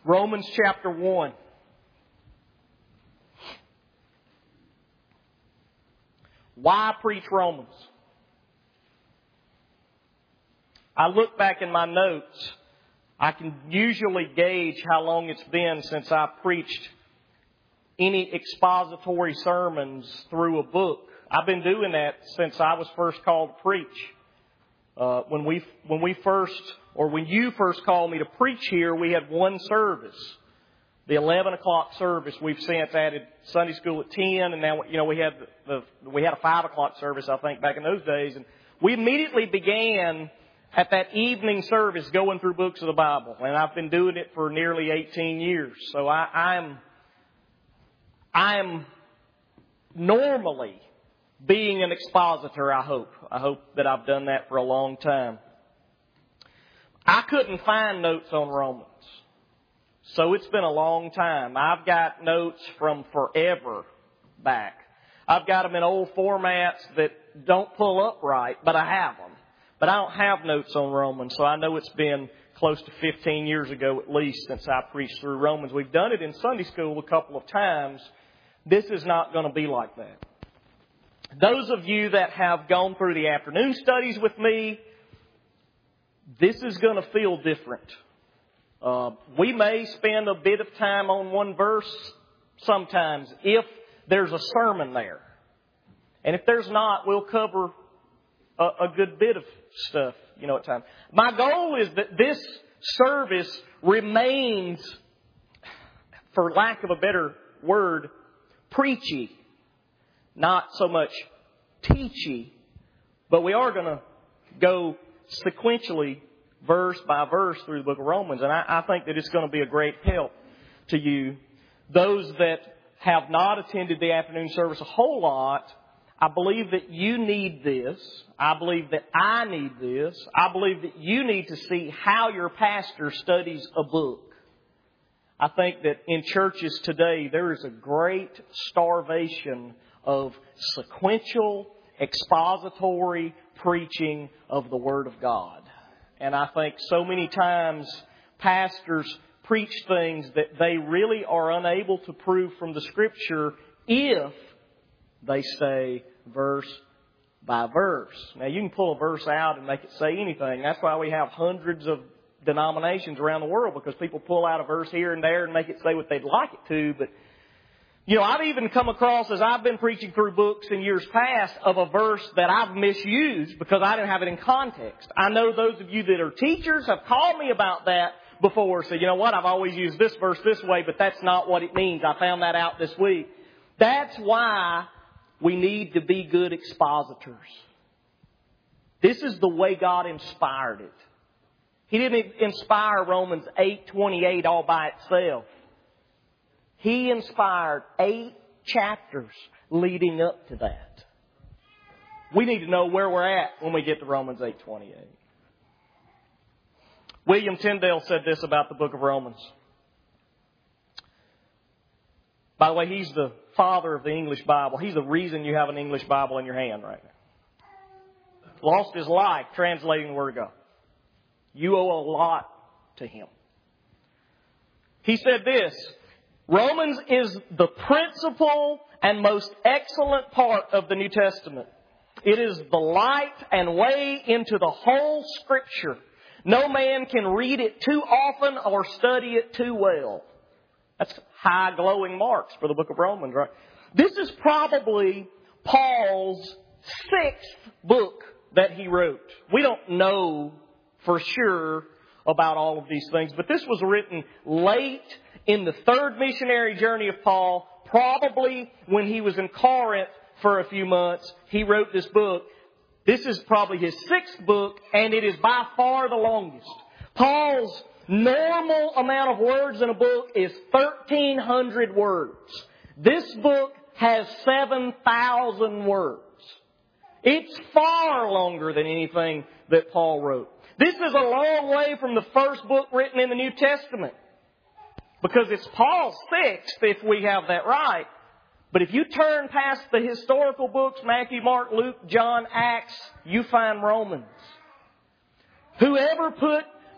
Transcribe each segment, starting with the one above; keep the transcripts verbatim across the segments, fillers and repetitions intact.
Romans chapter one. Why preach Romans? I look back in my notes. I can usually gauge how long it's been since I preached any expository sermons through a book. I've been doing that since I was first called to preach. Uh, when we when we first, or when you first called me to preach here, we had one service, the eleven o'clock service. We've since added Sunday school at ten, and now you know we had the, the we had a five o'clock service, I think, back in those days, and we immediately began at that evening service going through books of the Bible, and I've been doing it for nearly eighteen years. So I, I'm I'm normally being an expositor, I hope. I hope that I've done that for a long time. I couldn't find notes on Romans. So it's been a long time. I've got notes from forever back. I've got them in old formats that don't pull up right, but I have them. But I don't have notes on Romans, so I know it's been close to fifteen years ago at least since I preached through Romans. We've done it in Sunday school a couple of times. This is not going to be like that. Those of you that have gone through the afternoon studies with me, this is going to feel different. Uh, we may spend a bit of time on one verse sometimes if there's a sermon there. And if there's not, we'll cover a, a good bit of stuff, you know, at times. My goal is that this service remains, for lack of a better word, preachy. Not so much teachy, but we are going to go sequentially, verse by verse, through the book of Romans. And I, I think that it's going to be a great help to you. Those that have not attended the afternoon service a whole lot, I believe that you need this. I believe that I need this. I believe that you need to see how your pastor studies a book. I think that in churches today, there is a great starvation of sequential, expository preaching of the Word of God. And I think so many times pastors preach things that they really are unable to prove from the Scripture if they say verse by verse. Now, you can pull a verse out and make it say anything. That's why we have hundreds of denominations around the world, because people pull out a verse here and there and make it say what they'd like it to. But, you know, I've even come across, as I've been preaching through books in years past, of a verse that I've misused because I didn't have it in context. I know those of you that are teachers have called me about that before. So, you know what, I've always used this verse this way, but that's not what it means. I found that out this week. That's why we need to be good expositors. This is the way God inspired it. He didn't inspire Romans eight twenty-eight all by itself. He inspired eight chapters leading up to that. We need to know where we're at when we get to Romans eight twenty-eight. William Tyndale said this about the book of Romans. By the way, he's the father of the English Bible. He's the reason you have an English Bible in your hand right now. Lost his life translating the Word of God. You owe a lot to him. He said this: Romans is the principal and most excellent part of the New Testament. It is the light and way into the whole Scripture. No man can read it too often or study it too well. That's high glowing marks for the book of Romans, right? This is probably Paul's sixth book that he wrote. We don't know for sure about all of these things, but this was written late in the third missionary journey of Paul, probably when he was in Corinth for a few months. He wrote this book. This is probably his sixth book, and it is by far the longest. Paul's normal amount of words in a book is thirteen hundred words. This book has seven thousand words. It's far longer than anything that Paul wrote. This is a long way from the first book written in the New Testament, because it's Paul's sixth, if we have that right. But if you turn past the historical books, Matthew, Mark, Luke, John, Acts, you find Romans. Whoever put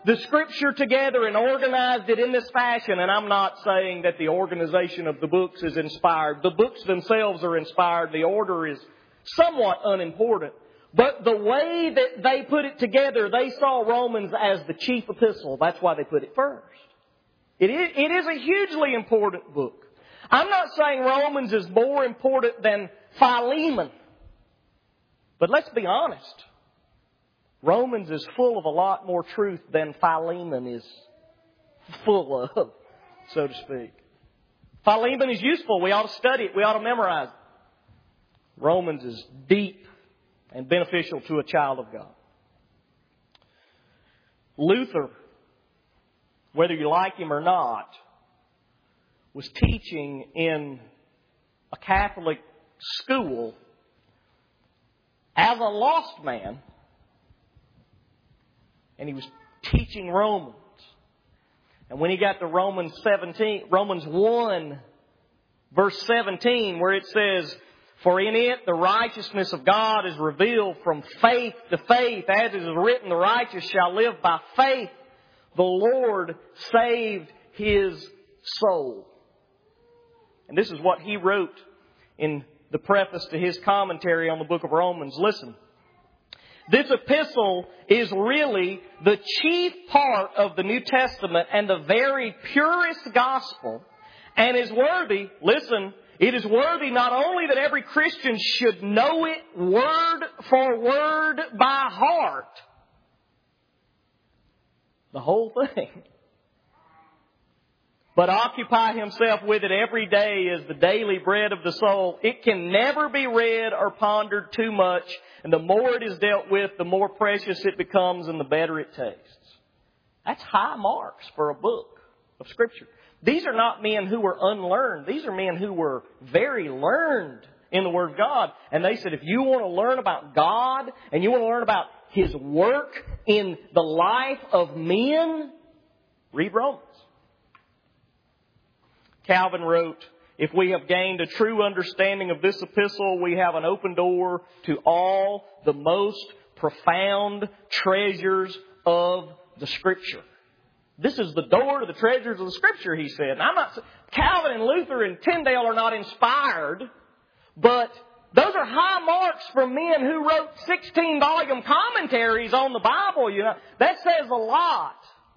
the Scripture together and organized it in this fashion. And I'm not saying that the organization of the books is inspired. The books themselves are inspired. The order is somewhat unimportant. But the way that they put it together, they saw Romans as the chief epistle. That's why they put it first. It is, it is a hugely important book. I'm not saying Romans is more important than Philemon. But let's be honest. Romans is full of a lot more truth than Philemon is full of, so to speak. Philemon is useful. We ought to study it. We ought to memorize it. Romans is deep and beneficial to a child of God. Luther, whether you like him or not, was teaching in a Catholic school as a lost man, and he was teaching Romans. And when he got to Romans seventeen, Romans one, verse seventeen, where it says, "For in it the righteousness of God is revealed from faith to faith, as it is written, the righteous shall live by faith. The Lord saved his soul." And this is what he wrote in the preface to his commentary on the book of Romans. Listen. This epistle is really the chief part of the New Testament and the very purest gospel, and is worthy, listen, it is worthy not only that every Christian should know it word for word by heart, the whole thing, but occupy himself with it every day as the daily bread of the soul. It can never be read or pondered too much, and the more it is dealt with, the more precious it becomes and the better it tastes. That's high marks for a book of Scripture. These are not men who were unlearned. These are men who were very learned in the Word of God. And they said, if you want to learn about God and you want to learn about His work in the life of men, read Romans. Calvin wrote, "If we have gained a true understanding of this epistle, we have an open door to all the most profound treasures of the Scripture." This is the door to the treasures of the Scripture, he said. And I'm not, Calvin and Luther and Tyndale are not inspired, but those are high marks for men who wrote sixteen volume commentaries on the Bible. You know, that says a lot.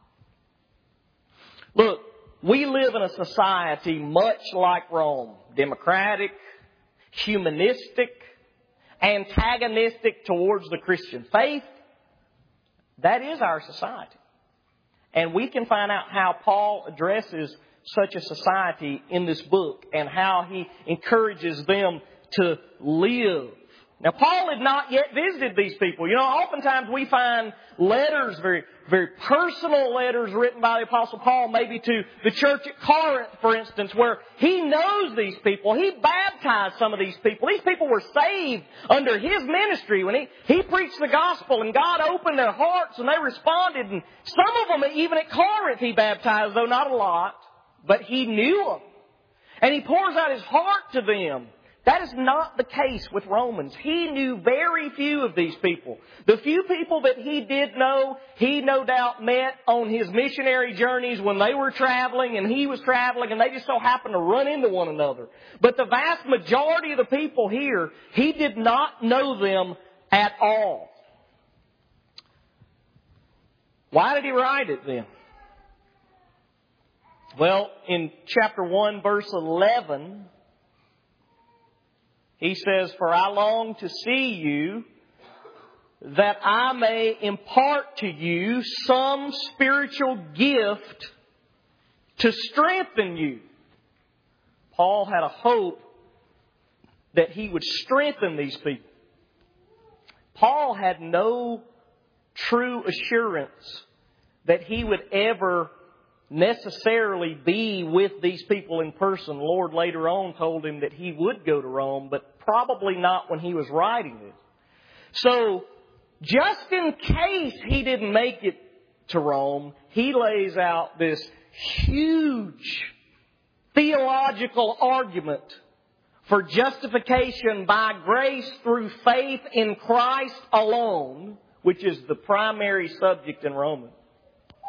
Look, we live in a society much like Rome. Democratic, humanistic, antagonistic towards the Christian faith. That is our society. And we can find out how Paul addresses such a society in this book and how he encourages them to live. Now, Paul had not yet visited these people. You know, oftentimes we find letters, very, very personal letters written by the Apostle Paul, maybe to the church at Corinth, for instance, where he knows these people. He baptized some of these people. These people were saved under his ministry when he, he preached the gospel, and God opened their hearts and they responded. And some of them, even at Corinth, he baptized, though not a lot, but he knew them. And he pours out his heart to them. That is not the case with Romans. He knew very few of these people. The few people that he did know, he no doubt met on his missionary journeys when they were traveling and he was traveling, and they just so happened to run into one another. But the vast majority of the people here, he did not know them at all. Why did he write it then? Well, in chapter one, verse eleven, he says, "For I long to see you, that I may impart to you some spiritual gift to strengthen you." Paul had a hope that he would strengthen these people. Paul had no true assurance that he would ever necessarily be with these people in person. The Lord later on told him that he would go to Rome, but probably not when he was writing this. So, just in case he didn't make it to Rome, he lays out this huge theological argument for justification by grace through faith in Christ alone, which is the primary subject in Romans.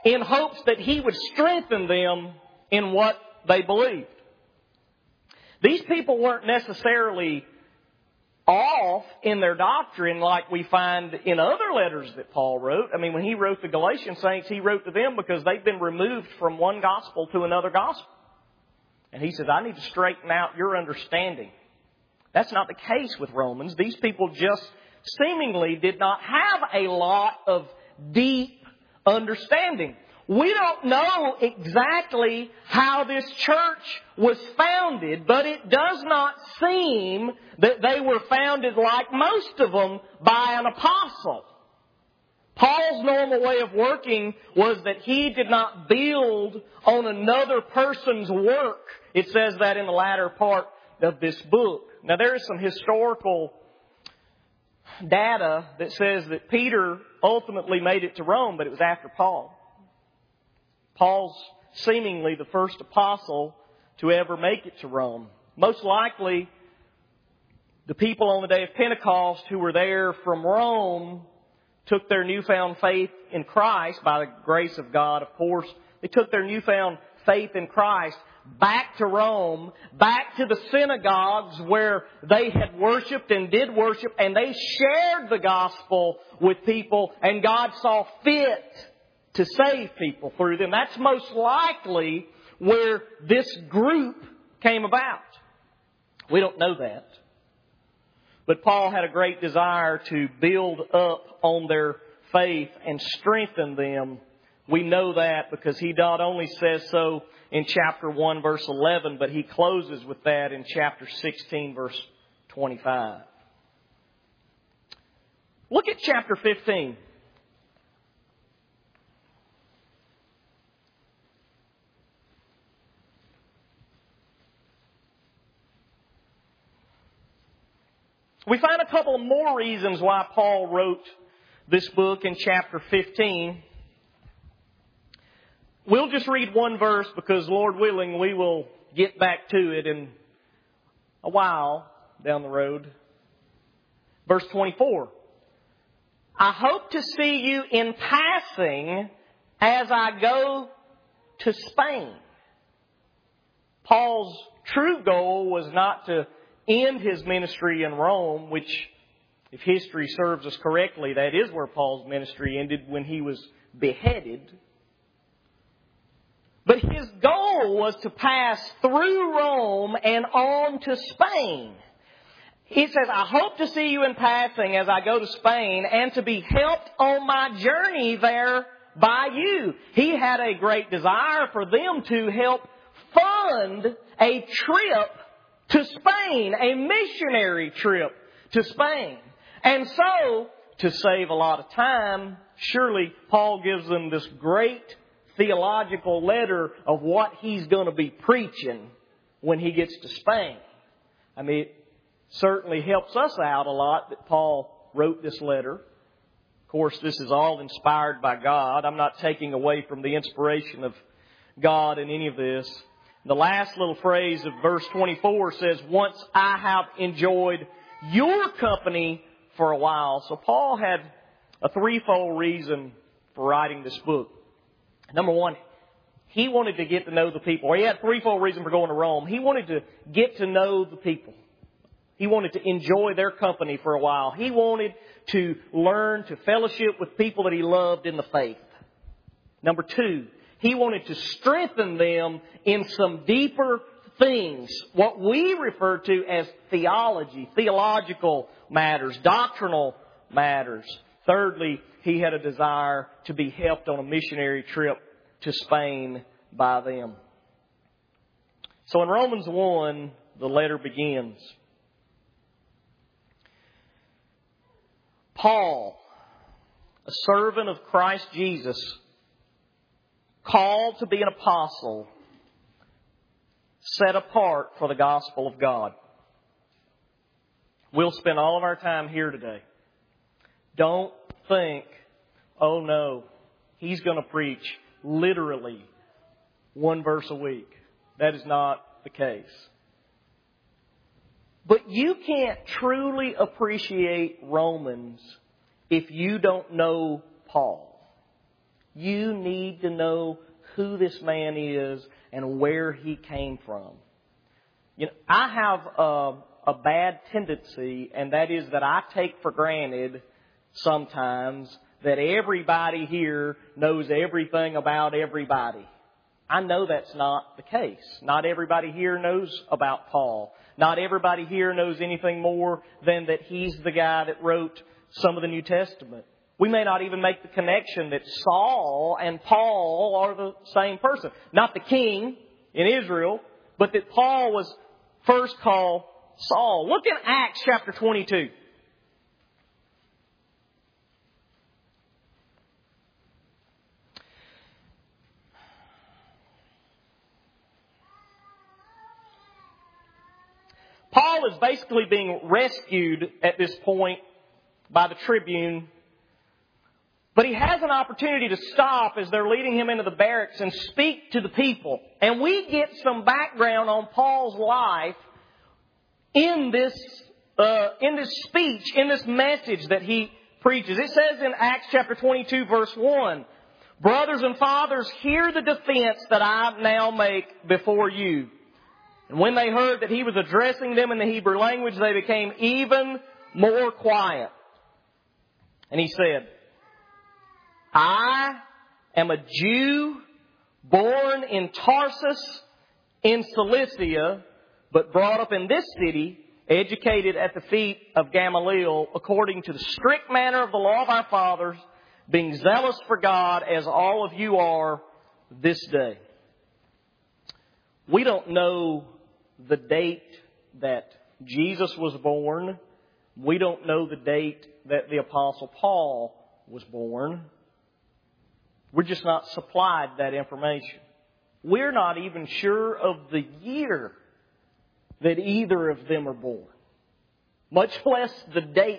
in hopes that he would strengthen them in what they believed. These people weren't necessarily off in their doctrine like we find in other letters that Paul wrote. I mean, when he wrote the Galatian saints, he wrote to them because they've been removed from one gospel to another gospel. And he says, I need to straighten out your understanding. That's not the case with Romans. These people just seemingly did not have a lot of deep understanding. We don't know exactly how this church was founded, but it does not seem that they were founded like most of them by an apostle. Paul's normal way of working was that he did not build on another person's work. It says that in the latter part of this book. Now there is some historical data that says that Peter ultimately made it to Rome, but it was after Paul. Paul's seemingly the first apostle to ever make it to Rome. Most likely, the people on the day of Pentecost who were there from Rome took their newfound faith in Christ, by the grace of God, of course. They took their newfound faith in Christ back to Rome, back to the synagogues where they had worshipped and did worship, and they shared the gospel with people, and God saw fit to save people through them. That's most likely where this group came about. We don't know that. But Paul had a great desire to build up on their faith and strengthen them. We know that because he not only says so in chapter one, verse eleven, but he closes with that in chapter sixteen, verse twenty-five. Look at chapter fifteen. We find a couple more reasons why Paul wrote this book in chapter fifteen. We'll just read one verse because, Lord willing, we will get back to it in a while down the road. Verse twenty-four. I hope to see you in passing as I go to Spain. Paul's true goal was not to end his ministry in Rome, which, if history serves us correctly, that is where Paul's ministry ended when he was beheaded. But his goal was to pass through Rome and on to Spain. He says, I hope to see you in passing as I go to Spain and to be helped on my journey there by you. He had a great desire for them to help fund a trip to Spain, a missionary trip to Spain. And so, to save a lot of time, surely Paul gives them this great theological letter of what he's going to be preaching when he gets to Spain. I mean, it certainly helps us out a lot that Paul wrote this letter. Of course, this is all inspired by God. I'm not taking away from the inspiration of God in any of this. The last little phrase of verse twenty-four says, once I have enjoyed your company for a while. So Paul had a threefold reason for writing this book. Number one, he wanted to get to know the people. Or he had a threefold reason for going to Rome. He wanted to get to know the people. He wanted to enjoy their company for a while. He wanted to learn to fellowship with people that he loved in the faith. Number two, he wanted to strengthen them in some deeper things, what we refer to as theology, theological matters, doctrinal matters. Thirdly, he had a desire to be helped on a missionary trip to Spain by them. So in Romans one, the letter begins. Paul, a servant of Christ Jesus, called to be an apostle, set apart for the gospel of God. We'll spend all of our time here today. Don't think, oh no, he's going to preach literally one verse a week. That is not the case. But you can't truly appreciate Romans if you don't know Paul. You need to know who this man is and where he came from. You know, I have a, a bad tendency, and that is that I take for granted sometimes that everybody here knows everything about everybody. I know that's not the case. Not everybody here knows about Paul. Not everybody here knows anything more than that he's the guy that wrote some of the New Testament. We may not even make the connection that Saul and Paul are the same person. Not the king in Israel, but that Paul was first called Saul. Look in Acts chapter twenty-two. Paul is basically being rescued at this point by the tribune. But he has an opportunity to stop as they're leading him into the barracks and speak to the people. And we get some background on Paul's life in this, uh, in this speech, in this message that he preaches. It says in Acts chapter twenty-two verse one, "Brothers and fathers, hear the defense that I now make before you." And when they heard that he was addressing them in the Hebrew language, they became even more quiet. And he said, "I am a Jew born in Tarsus in Cilicia, but brought up in this city, educated at the feet of Gamaliel, according to the strict manner of the law of our fathers, being zealous for God as all of you are this day." We don't know the date that Jesus was born. We don't know the date that the Apostle Paul was born. We're just not supplied that information. We're not even sure of the year that either of them are born, much less the date.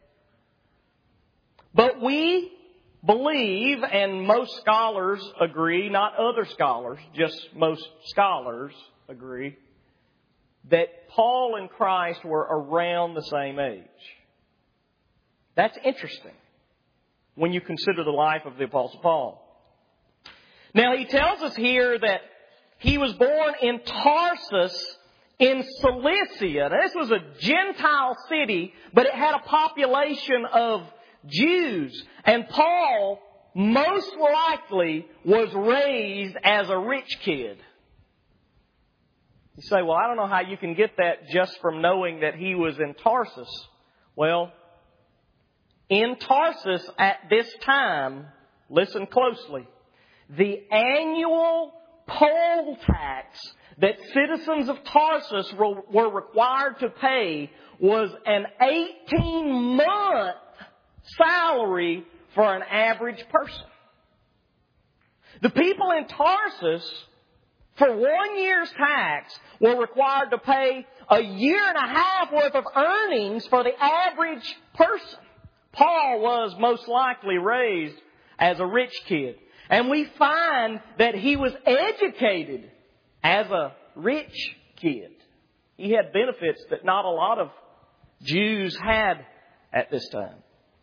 But we believe, and most scholars agree, not other scholars, just most scholars agree, that Paul and Christ were around the same age. That's interesting when you consider the life of the Apostle Paul. Now, he tells us here that he was born in Tarsus in Cilicia. Now, this was a Gentile city, but it had a population of Jews. And Paul most likely was raised as a rich kid. You say, well, I don't know how you can get that just from knowing that he was in Tarsus. Well, in Tarsus at this time, listen closely, the annual poll tax that citizens of Tarsus were required to pay was an eighteen-month salary for an average person. The people in Tarsus, for one year's tax, were required to pay a year and a half worth of earnings for the average person. Paul was most likely raised as a rich kid. And we find that he was educated as a rich kid. He had benefits that not a lot of Jews had at this time.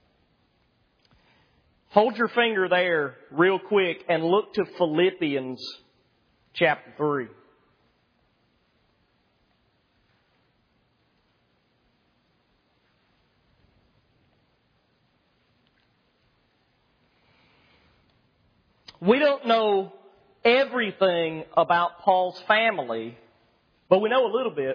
Hold your finger there real quick and look to Philippians chapter three. We don't know everything about Paul's family, but we know a little bit.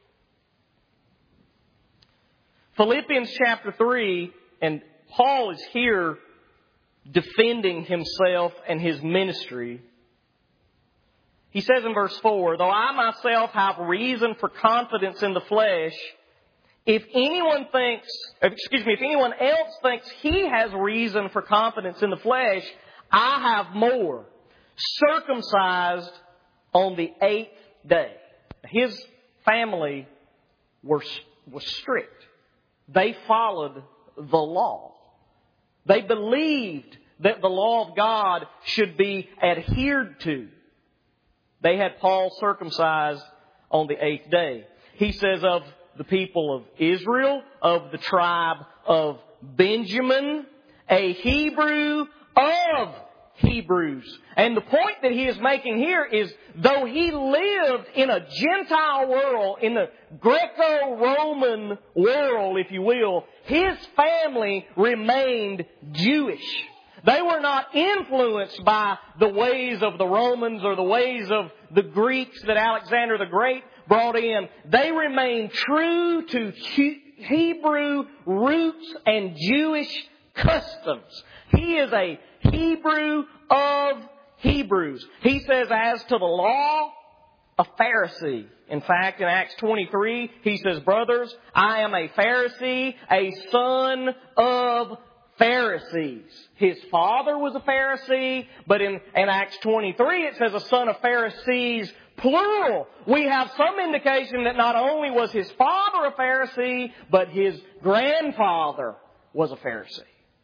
Philippians chapter three, and Paul is here defending himself and his ministry. He says in verse four, "Though I myself have reason for confidence in the flesh, if anyone thinks, excuse me, if anyone else thinks he has reason for confidence in the flesh, I have more, circumcised on the eighth day." His family were, was strict. They followed the law. They believed that the law of God should be adhered to. They had Paul circumcised on the eighth day. He says of the people of Israel, of the tribe of Benjamin, a Hebrew of Hebrews. And the point that he is making here is, though he lived in a Gentile world, in the Greco-Roman world, if you will, his family remained Jewish. They were not influenced by the ways of the Romans or the ways of the Greeks that Alexander the Great brought in. They remained true to Hebrew roots and Jewish customs. He is a Hebrew of Hebrews. He says, as to the law, a Pharisee. In fact, in Acts twenty-three, he says, brothers, I am a Pharisee, a son of Pharisees. His father was a Pharisee, but in, in Acts twenty-three it says a son of Pharisees, plural. We have some indication that not only was his father a Pharisee, but his grandfather was a Pharisee.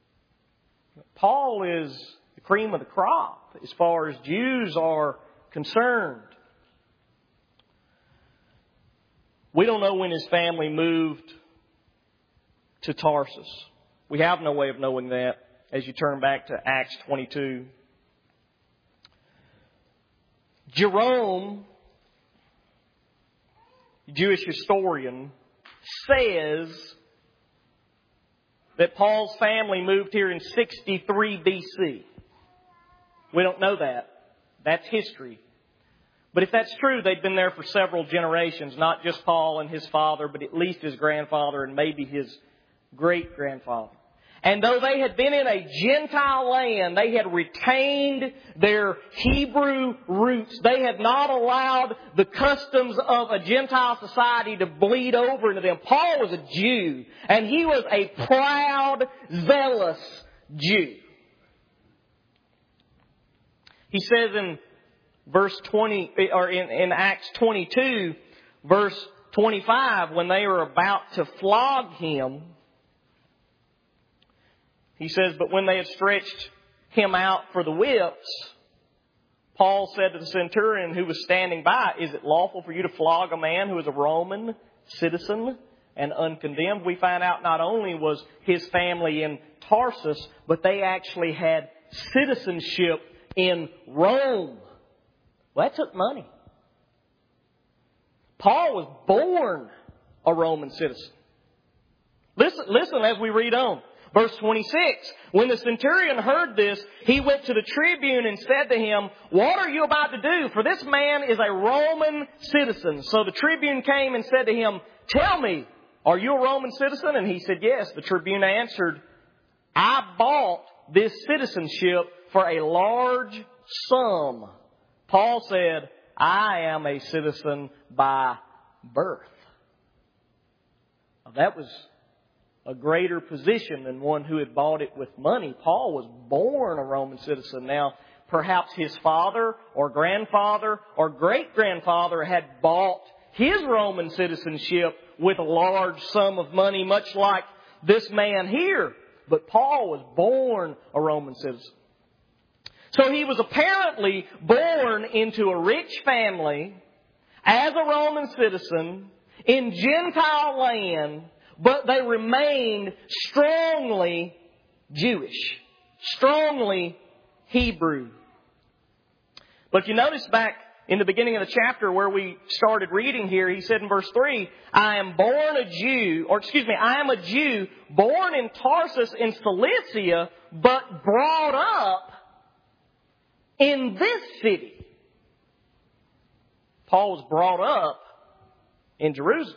Paul is the cream of the crop as far as Jews are concerned. We don't know when his family moved to Tarsus. We have no way of knowing that as you turn back to Acts twenty-two. Jerome, Jewish historian, says that Paul's family moved here in sixty-three B C. We don't know that. That's history. But if that's true, they'd been there for several generations, not just Paul and his father, but at least his grandfather and maybe his great-grandfather. And though they had been in a Gentile land, they had retained their Hebrew roots. They had not allowed the customs of a Gentile society to bleed over into them. Paul was a Jew, and he was a proud, zealous Jew. He says in verse twenty, or in, in Acts twenty-two, verse twenty-five, when they were about to flog him, he says, but when they had stretched him out for the whips, Paul said to the centurion who was standing by, is it lawful for you to flog a man who is a Roman citizen and uncondemned? We find out not only was his family in Tarsus, but they actually had citizenship in Rome. Well, that took money. Paul was born a Roman citizen. Listen, listen as we read on. Verse twenty-six, when the centurion heard this, he went to the tribune and said to him, what are you about to do? For this man is a Roman citizen. So the tribune came and said to him, tell me, are you a Roman citizen? And he said, yes. The tribune answered, I bought this citizenship for a large sum. Paul said, I am a citizen by birth. Now, that was a greater position than one who had bought it with money. Paul was born a Roman citizen. Now, perhaps his father or grandfather or great-grandfather had bought his Roman citizenship with a large sum of money, much like this man here. But Paul was born a Roman citizen. So he was apparently born into a rich family as a Roman citizen in Gentile land, but they remained strongly Jewish, strongly Hebrew. But if you notice back in the beginning of the chapter where we started reading here, he said in verse three, I am born a Jew, or excuse me, I am a Jew born in Tarsus in Cilicia, but brought up in this city. Paul was brought up in Jerusalem.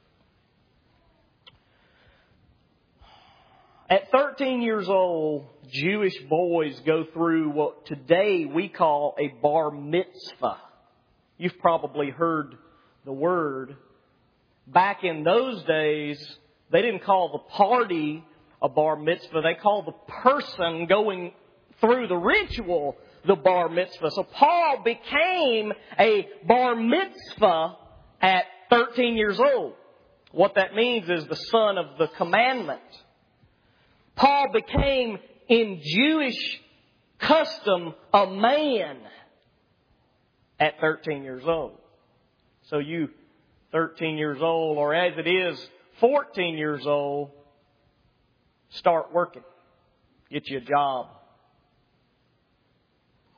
At thirteen years old, Jewish boys go through what today we call a bar mitzvah. You've probably heard the word. Back in those days, they didn't call the party a bar mitzvah. They called the person going through the ritual the bar mitzvah. So Paul became a bar mitzvah at thirteen years old. What that means is the son of the commandment. Paul became, in Jewish custom, a man at thirteen years old. So you, thirteen years old, or as it is, fourteen years old, start working. Get you a job.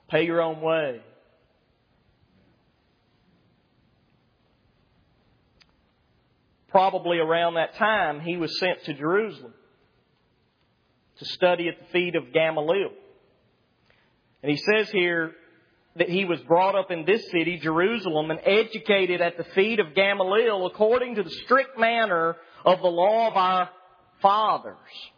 Pay your own way. Probably around that time, he was sent to Jerusalem to study at the feet of Gamaliel. And he says here that he was brought up in this city, Jerusalem, and educated at the feet of Gamaliel according to the strict manner of the law of our fathers.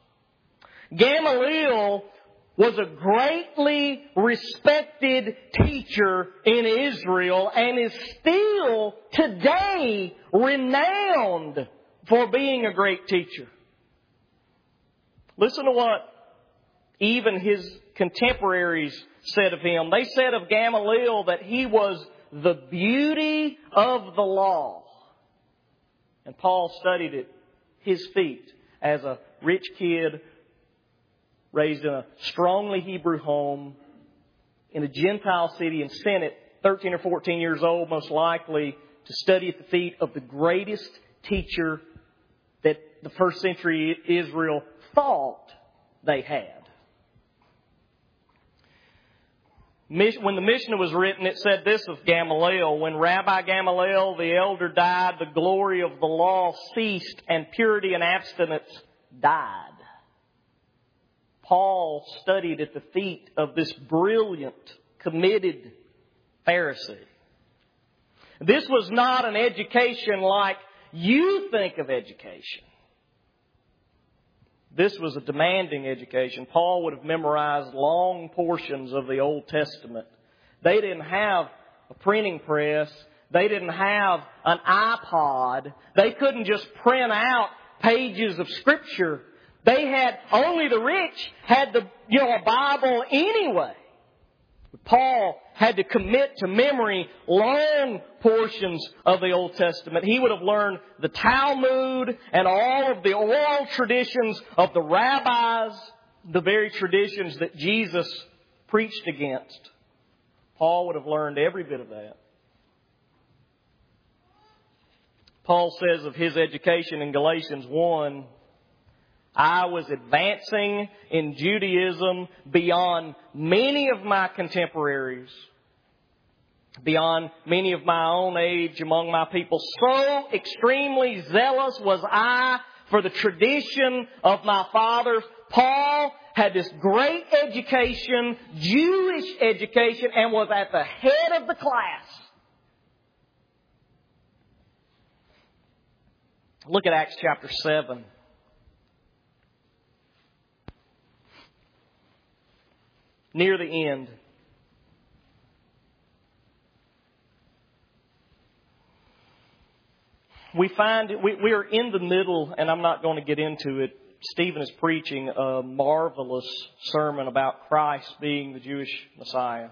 Gamaliel was a greatly respected teacher in Israel and is still today renowned for being a great teacher. Listen to what even his contemporaries said of him. They said of Gamaliel that he was the beauty of the law. And Paul studied at his feet as a rich kid raised in a strongly Hebrew home in a Gentile city and sent at thirteen or fourteen years old, most likely, to study at the feet of the greatest teacher that the first century Israel thought they had. When the Mishnah was written, it said this of Gamaliel: when Rabbi Gamaliel the elder died, the glory of the law ceased and purity and abstinence died. Paul studied at the feet of this brilliant, committed Pharisee. This was not an education like you think of education. This was a demanding education. Paul would have memorized long portions of the Old Testament. They didn't have a printing press. They didn't have an iPod. They couldn't just print out pages of Scripture. They had, only the rich had the, you know, a Bible anyway. Paul had to commit to memory long portions of the Old Testament. He would have learned the Talmud and all of the oral traditions of the rabbis, the very traditions that Jesus preached against. Paul would have learned every bit of that. Paul says of his education in Galatians one, I was advancing in Judaism beyond many of my contemporaries, beyond many of my own age among my people. So extremely zealous was I for the tradition of my fathers. Paul had this great education, Jewish education, and was at the head of the class. Look at Acts chapter seven. Near the end. We find, we, we are in the middle, and I'm not going to get into it. Stephen is preaching a marvelous sermon about Christ being the Jewish Messiah.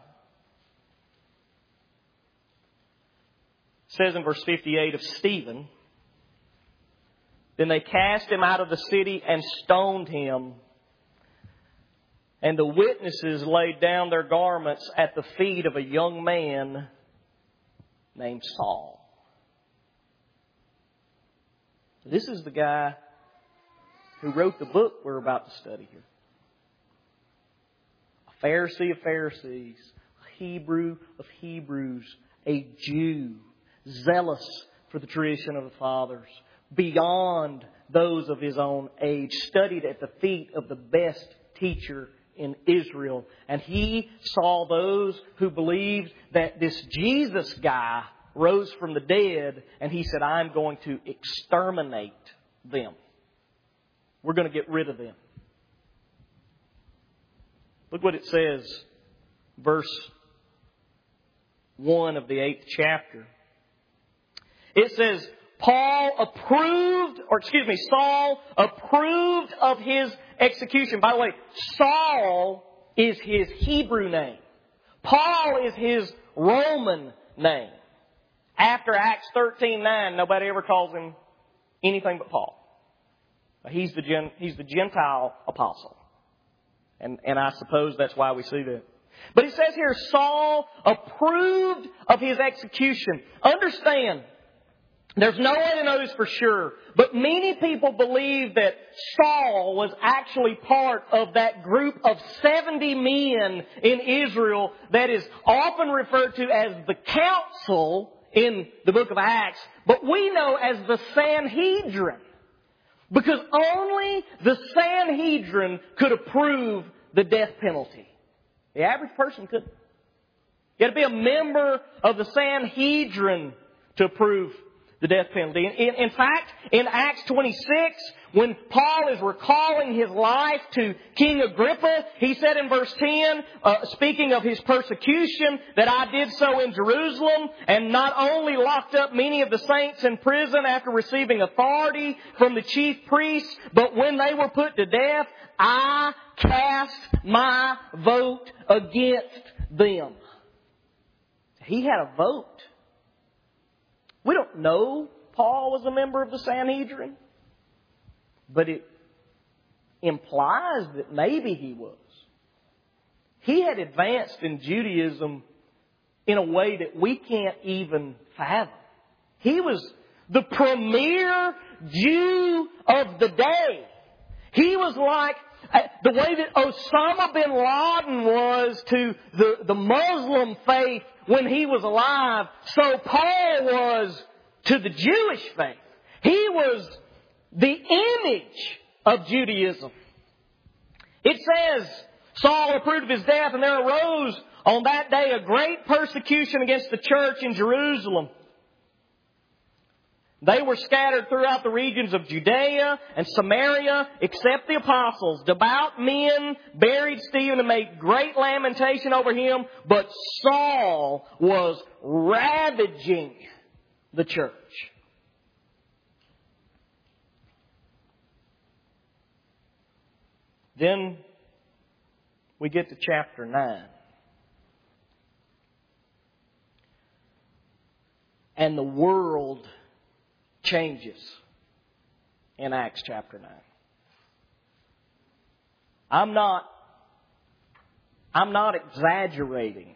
It says in verse fifty-eight of Stephen, then they cast him out of the city and stoned him. And the witnesses laid down their garments at the feet of a young man named Saul. This is the guy who wrote the book we're about to study here. A Pharisee of Pharisees, a Hebrew of Hebrews, a Jew, zealous for the tradition of the fathers, beyond those of his own age, studied at the feet of the best teacher in Israel. And he saw those who believed that this Jesus guy rose from the dead, and he said, I'm going to exterminate them. We're going to get rid of them. Look what it says, verse one of the eighth chapter. It says, Paul approved, or excuse me, Saul approved of his execution. By the way, Saul is his Hebrew name. Paul is his Roman name. After Acts thirteen nine, nobody ever calls him anything but Paul. He's the Gen, he's the Gentile apostle. And, and I suppose that's why we see that. But it says here, Saul approved of his execution. Understand, There's no way to know this for sure, but many people believe that Saul was actually part of that group of seventy men in Israel that is often referred to as the council in the book of Acts, but we know as the Sanhedrin. Because only the Sanhedrin could approve the death penalty. The average person couldn't. You had to be a member of the Sanhedrin to approve the death penalty. In, in fact, in Acts twenty-six, when Paul is recalling his life to King Agrippa, he said in verse ten, uh, speaking of his persecution, that I did so in Jerusalem and not only locked up many of the saints in prison after receiving authority from the chief priests, but when they were put to death, I cast my vote against them. He had a vote. We don't know Paul was a member of the Sanhedrin, but it implies that maybe he was. He had advanced in Judaism in a way that we can't even fathom. He was the premier Jew of the day. He was like the way that Osama bin Laden was to the, the Muslim faith when he was alive, so Paul was to the Jewish faith. He was the image of Judaism. It says, Saul approved of his death, and there arose on that day a great persecution against the church in Jerusalem. They were scattered throughout the regions of Judea and Samaria, except the apostles. Devout men buried Stephen and made great lamentation over him, but Saul was ravaging the church. Then we get to chapter nine. And the world changes in Acts chapter nine. I'm not, I'm not exaggerating.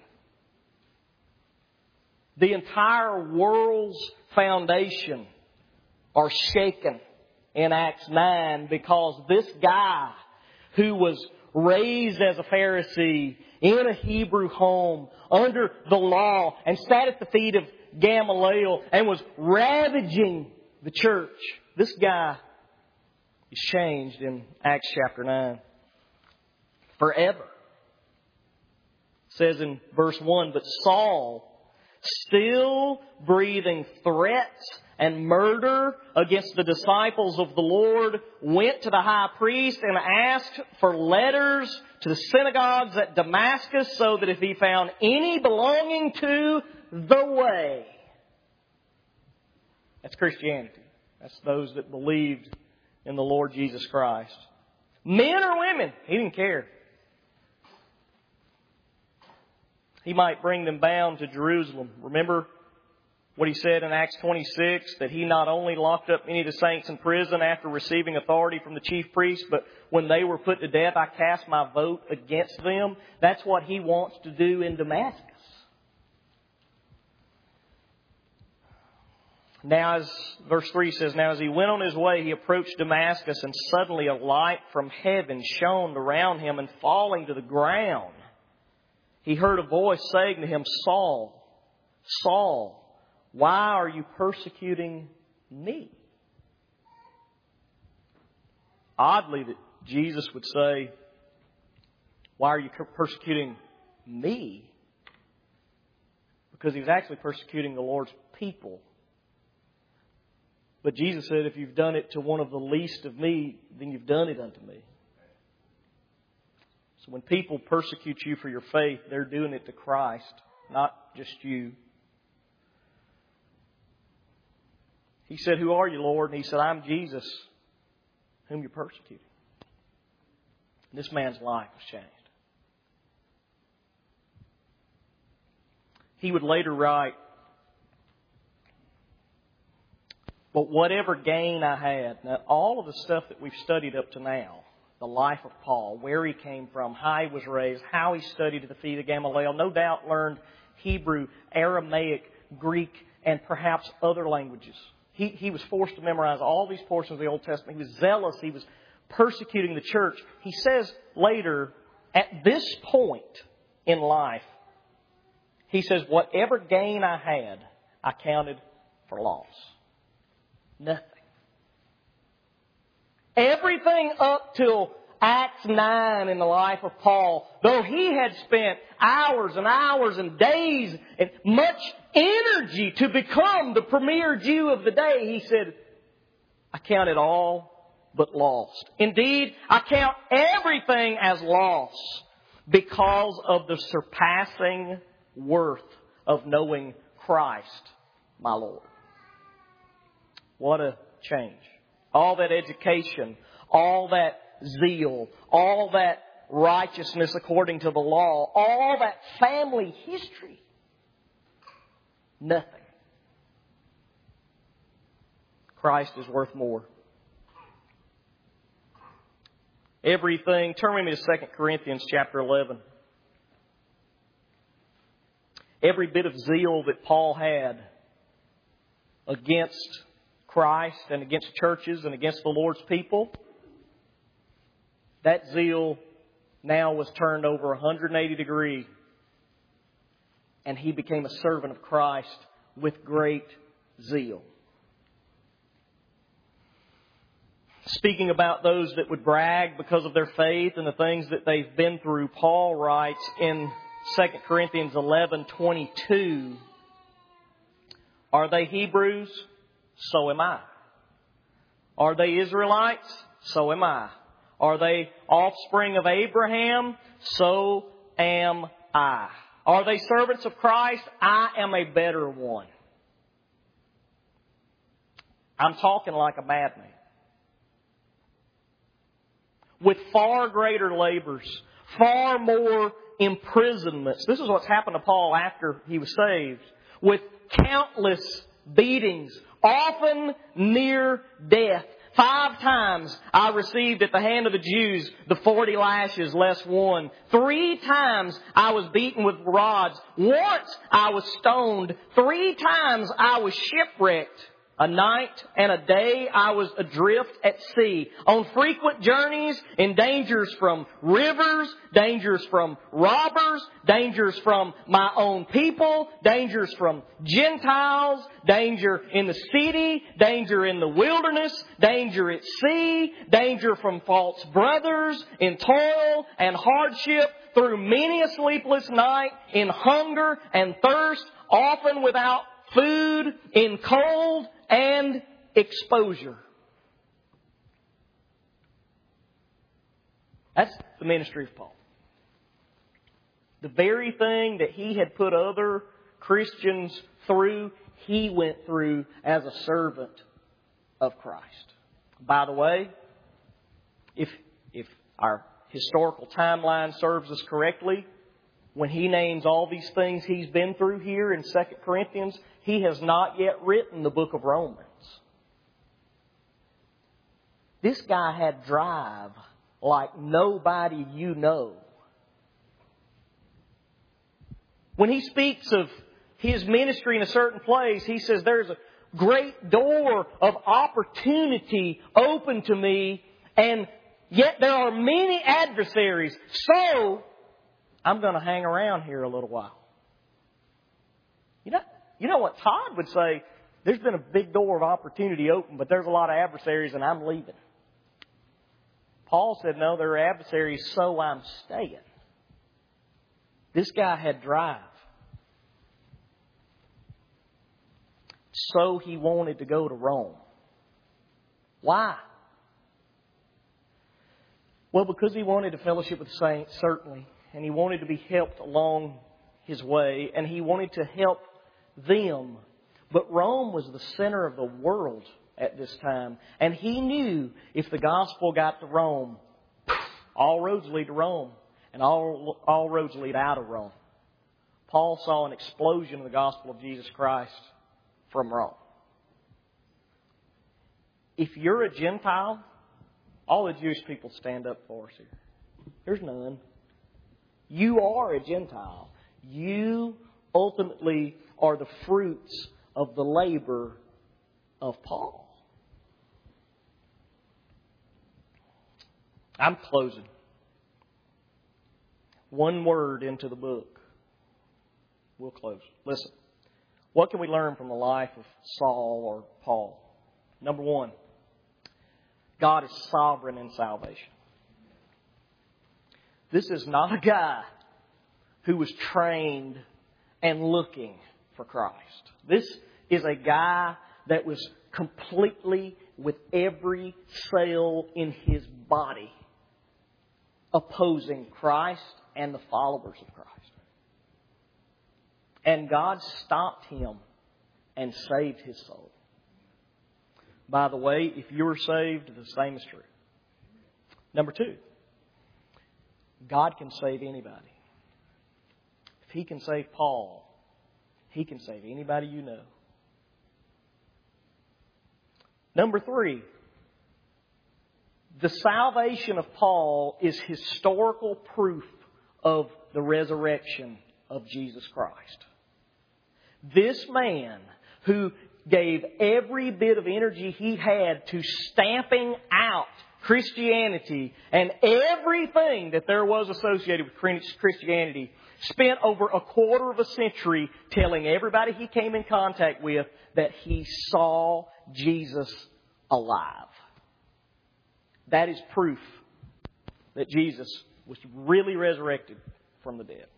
The entire world's foundation are shaken in Acts nine because this guy who was raised as a Pharisee in a Hebrew home under the law and sat at the feet of Gamaliel and was ravaging the church. This guy is changed in Acts chapter nine. Forever. It says in verse one, but Saul, still breathing threats and murder against the disciples of the Lord, went to the high priest and asked for letters to the synagogues at Damascus so that if he found any belonging to the way. That's Christianity. That's those that believed in the Lord Jesus Christ. Men or women, he didn't care. He might bring them bound to Jerusalem. Remember what he said in Acts twenty-six, that he not only locked up many of the saints in prison after receiving authority from the chief priests, but when they were put to death, I cast my vote against them. That's what he wants to do in Damascus. Now, as verse three says, now as he went on his way, he approached Damascus, and suddenly a light from heaven shone around him, and falling to the ground, he heard a voice saying to him, Saul, Saul, why are you persecuting me? Oddly that Jesus would say, why are you persecuting me? Because he was actually persecuting the Lord's people. But Jesus said, if you've done it to one of the least of me, then you've done it unto me. So when people persecute you for your faith, they're doing it to Christ, not just you. He said, who are you, Lord? And he said, I'm Jesus, whom you're persecuting. This man's life was changed. He would later write, but whatever gain I had, now all of the stuff that we've studied up to now, the life of Paul, where he came from, how he was raised, how he studied at the feet of Gamaliel, no doubt learned Hebrew, Aramaic, Greek, and perhaps other languages. He, he was forced to memorize all these portions of the Old Testament. He was zealous. He was persecuting the church. He says later, at this point in life, he says, whatever gain I had, I counted for loss. Nothing. Everything up till Acts nine in the life of Paul, though he had spent hours and hours and days and much energy to become the premier Jew of the day, he said, I count it all but lost. Indeed, I count everything as loss because of the surpassing worth of knowing Christ, my Lord. What a change. All that education, all that zeal, all that righteousness according to the law, all that family history. Nothing. Christ is worth more. Everything. Turn with me to Second Corinthians chapter eleven. Every bit of zeal that Paul had against Christ and against churches and against the Lord's people, that zeal now was turned over one hundred eighty degrees, and he became a servant of Christ with great zeal. Speaking about those that would brag because of their faith and the things that they've been through, Paul writes in Second Corinthians eleven twenty-two, are they Hebrews? So am I. Are they Israelites? So am I. Are they offspring of Abraham? So am I. Are they servants of Christ? I am a better one. I'm talking like a madman. With far greater labors, far more imprisonments. This is what's happened to Paul after he was saved. With countless beatings, often near death. Five times I received at the hand of the Jews the forty lashes less one. Three times I was beaten with rods. Once I was stoned. Three times I was shipwrecked. A night and a day I was adrift at sea, on frequent journeys, in dangers from rivers, dangers from robbers, dangers from my own people, dangers from Gentiles, danger in the city, danger in the wilderness, danger at sea, danger from false brothers, in toil and hardship, through many a sleepless night, in hunger and thirst, often without food, in cold and exposure. That's the ministry of Paul. The very thing that he had put other Christians through, he went through as a servant of Christ. By the way, if, if our historical timeline serves us correctly, when he names all these things he's been through here in Second Corinthians, he has not yet written the book of Romans. This guy had drive like nobody you know. When he speaks of his ministry in a certain place, he says there's a great door of opportunity open to me, and yet there are many adversaries. So I'm going to hang around here a little while. You know, you know what Todd would say? There's been a big door of opportunity open, but there's a lot of adversaries and I'm leaving. Paul said, no, there are adversaries, so I'm staying. This guy had drive. So he wanted to go to Rome. Why? Well, because he wanted to fellowship with the saints, certainly. And he wanted to be helped along his way. And he wanted to help them. But Rome was the center of the world at this time. And he knew if the gospel got to Rome, all roads lead to Rome. And all, all roads lead out of Rome. Paul saw an explosion of the gospel of Jesus Christ from Rome. If you're a Gentile, all the Jewish people stand up for us here. There's none. You are a Gentile. You ultimately are the fruits of the labor of Paul. I'm closing. One word into the book. We'll close. Listen. What can we learn from the life of Saul or Paul? Number one, God is sovereign in salvation. This is not a guy who was trained and looking for Christ. This is a guy that was completely, with every cell in his body, opposing Christ and the followers of Christ. And God stopped him and saved his soul. By the way, if you're saved, the same is true. Number two, God can save anybody. If He can save Paul, He can save anybody you know. Number three, the salvation of Paul is historical proof of the resurrection of Jesus Christ. This man who gave every bit of energy he had to stamping out Christianity and everything that there was associated with Christianity, spent over a quarter of a century telling everybody he came in contact with that he saw Jesus alive. That is proof that Jesus was really resurrected from the dead.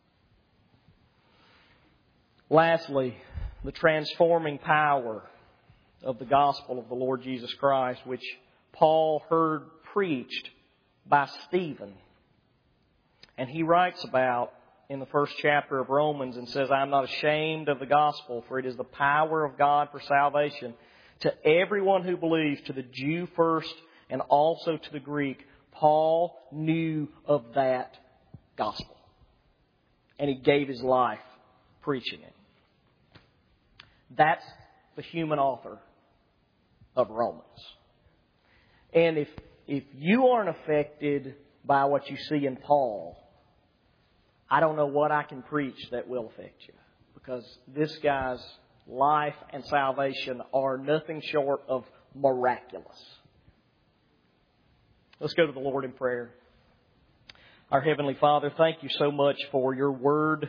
Lastly, the transforming power of the gospel of the Lord Jesus Christ, which Paul heard preached by Stephen. And he writes about in the first chapter of Romans and says, I am not ashamed of the gospel, for it is the power of God for salvation to everyone who believes, to the Jew first and also to the Greek. Paul knew of that gospel. And he gave his life preaching it. That's the human author of Romans. And if if you aren't affected by what you see in Paul, I don't know what I can preach that will affect you. Because this guy's life and salvation are nothing short of miraculous. Let's go to the Lord in prayer. Our Heavenly Father, thank you so much for your word.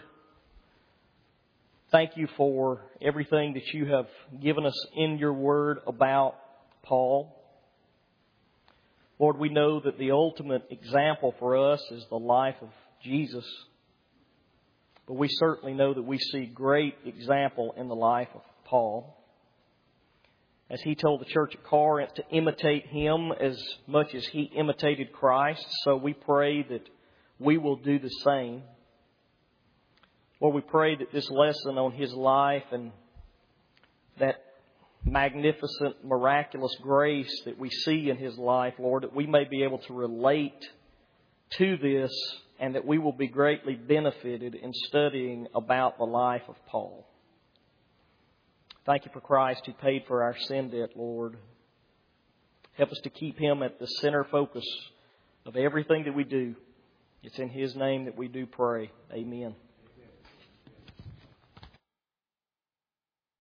Thank you for everything that you have given us in your word about Paul. Lord, we know that the ultimate example for us is the life of Jesus. But we certainly know that we see great example in the life of Paul. As he told the church at Corinth to imitate him as much as he imitated Christ. So we pray that we will do the same. Lord, we pray that this lesson on his life and that magnificent, miraculous grace that we see in his life, Lord, that we may be able to relate to this and that we will be greatly benefited in studying about the life of Paul. Thank you for Christ who paid for our sin debt, Lord. Help us to keep him at the center focus of everything that we do. It's in his name that we do pray. Amen.